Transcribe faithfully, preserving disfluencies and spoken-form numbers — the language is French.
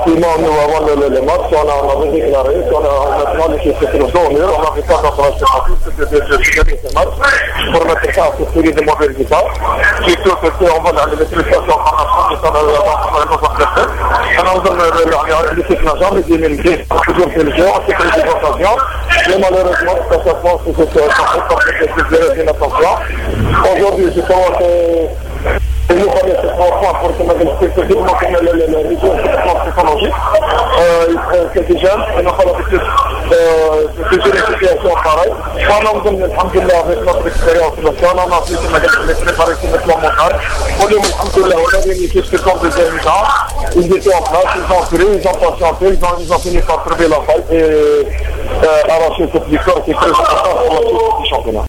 effectivement, nous, avant le, le, le match, on a, on avait déclaré qu'on a maintenant l'équipe était au dos au mur, on n'avait pas d'entraînement sportif, c'était de gagner ce match pour mettre ça à cette série de mauvais résultats. Surtout que on va dans les prestations en France, on a nos adversaires. On a l'équipe nationale, les immunités, toujours fait le jeu, on s'est pris des occasions. Mais malheureusement, ça se passe que c'est une attention. Aujourd'hui, je pense que il nous fallait ce trois points pour que nous effectivement qu'on ait le réseau psychologique. Quelques jeunes, il nous fallait plus une situation pareille. On a donné, alhamdoulilah, avec notre expérience, on a appris que nous avons préparé sur le plan mental. On a alhamdoulilah, on a une équipe qui compte des émissions. Ils étaient en place, ils ont créé, ils ont patienté, ils ont, ils ont fini par trouver la faille et euh, arracher cette victoire qui est très importante pour la suite du championnat.